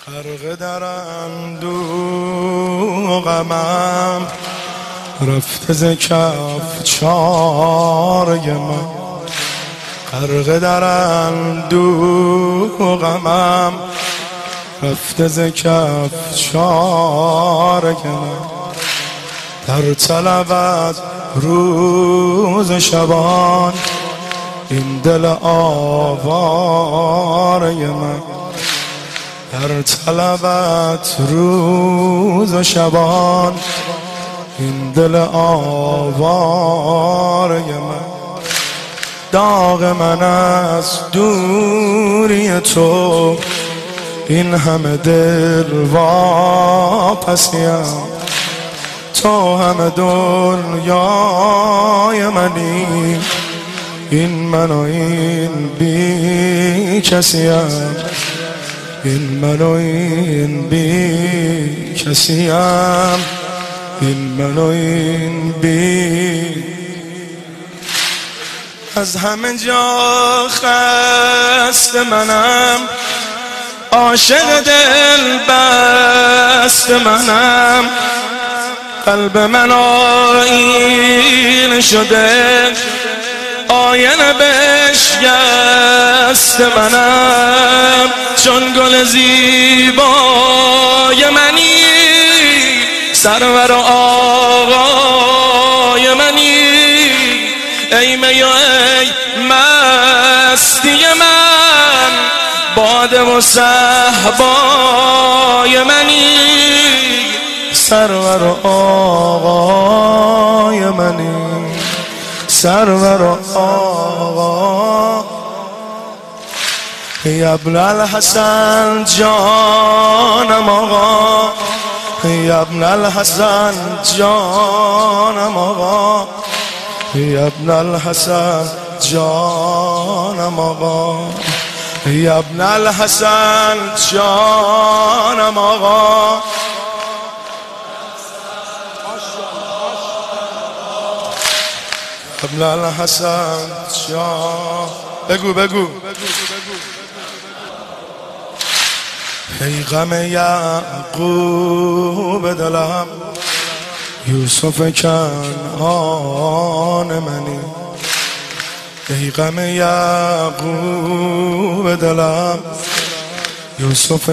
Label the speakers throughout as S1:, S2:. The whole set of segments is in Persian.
S1: غرق در اندوه غمم رفته ز کف چارگ من. غرق در اندوه غمم رفته ز کف چارگ من. در طلبت روز شبان این دل آواره من. در طلبت روز و شبان این دل آواره من. داغ من از دوری تو این همه دل واپسیم. تو همه دنیای منی، این من و این بی کسیم. این من و این بی کسیم. این من و این بی. از همه جا خسته منم، عاشق دل بست منم. قلب من آیینه شده، آینه بشکست منم. چون گل زیبای منی، سرور و آقای منی. ای می و ای مستی من، باده و صهبای منی. سرور و آقای منی، سرور و آقا. یا ابن الحسن جانم آقا، یا ابن الحسن جانم آقا، یا ابن الحسن جانم آقا، یا ابن الحسن جانم آقا. ابن الحسن جان. بگو بگو. ای غم یعقوب دلم، یوسف کنعان منی. ای غم یعقوب دلم، یوسف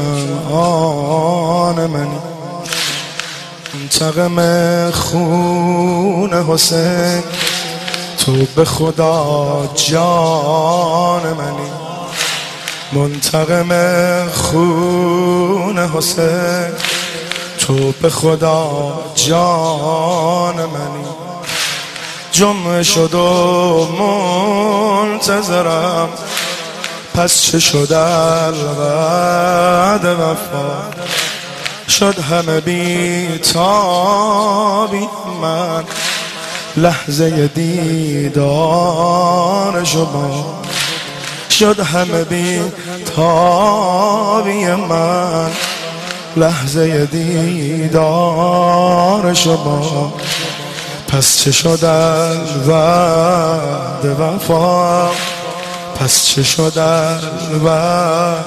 S1: کنعان منی. منتقم خون حسین، تو به خدا جان منی. منتقم خون حسین، تو به خدا جان منی. جمعه شد و منتظرم، پس چه شد الوعد وفا. شد همه بی‌تابی من، لحظه دیدار شما. شد همه بی‌تابی من، لحظه دیدار شما. پس چه شد الوعد وفا، پس چه شد الوعد.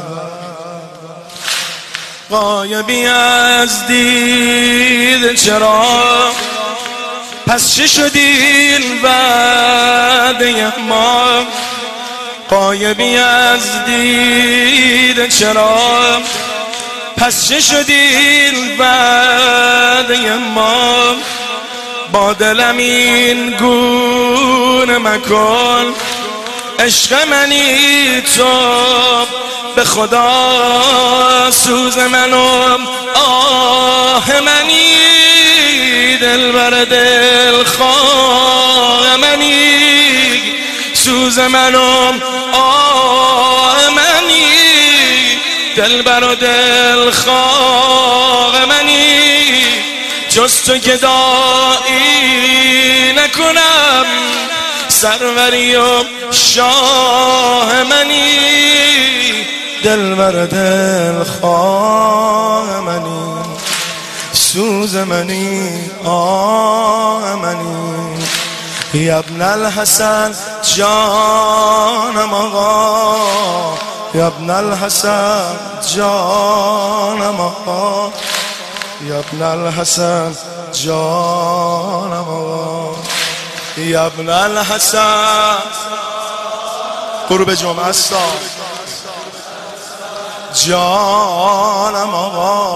S1: غایبی از دید چرا، پس چه شد این وعده ما. غایبی از دید چرا، پس چه شد این وعده ما. با دلم این گونه مکن، عشق منی تو به خدا. سوز منم آه منی، دلبر دلخواه منی. سوز منم آه منی، دلبر و دلخواه منی. جز تو گدایی نکنم، سروری و شاه منی. دلبر دلخواه منی، سوز منی آه منی. یا ابن الحسن جانم آقا، یا ابن الحسن جانم آقا، یا ابن الحسن جانم آقا، یا ابن الحسن. غروب جمعه است جانم آقا.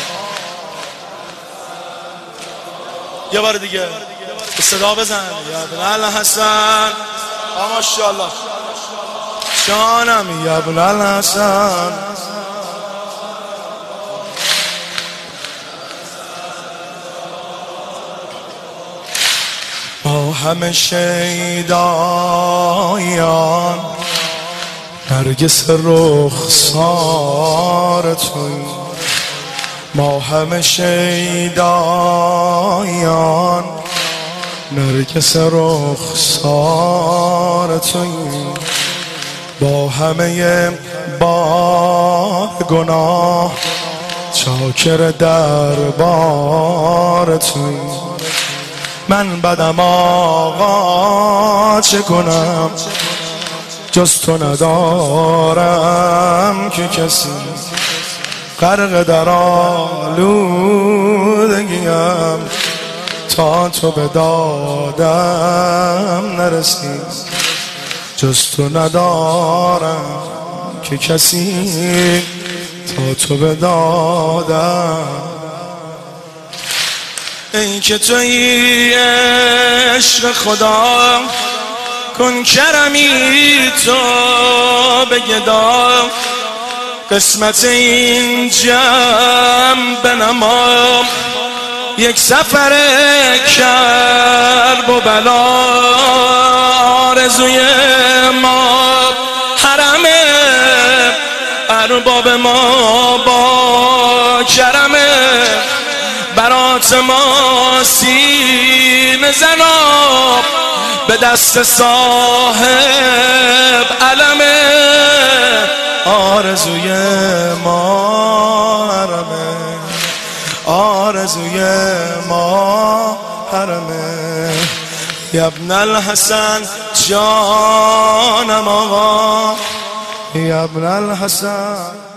S1: یه بار دیگه صدا بزن. یا ابن الحسن ماشاءالله جانم، یا ابن الحسن. با همه شیدایان نرگس رخسار توی، ما همه شیدایان نرگس رخسار توی، با همه بار گناه چاکر دربار توی. من بدم آقا چه کنم، جز تو ندارم که کسی، غرق در آلودگیم تا تو به دادم نرسی. جز تو ندارم که کسی، تا تو به دادم. ای که تویی عشق خدا، کن کرمی تو به گدا، قسمت این جمع بنما، یک سفر کرب و بلا. آرزوی ما حرم ارباب ما با کرمه، برات ما سینه زناب به دست صاحب علمه. آرزوی ما حرمه، آرزوی ما حرمه. یا ابن الحسن جانم آقا، یا ابن الحسن.